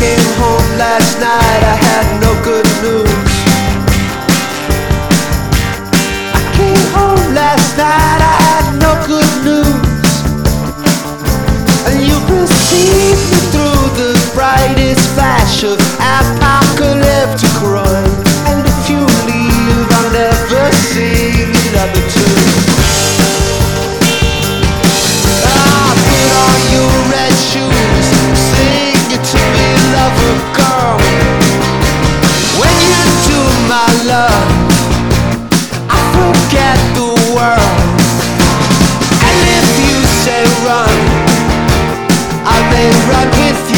came home last night, I had no good news. I came home last night, I had no good news. And you received me through the brightest flash of apocalyptic run. And if you leave, I'll never sing another tune. Ah, put on your red shoes, sing it to me, lover girl. When you do my love, I forget the world. And if you say run, I may run with you.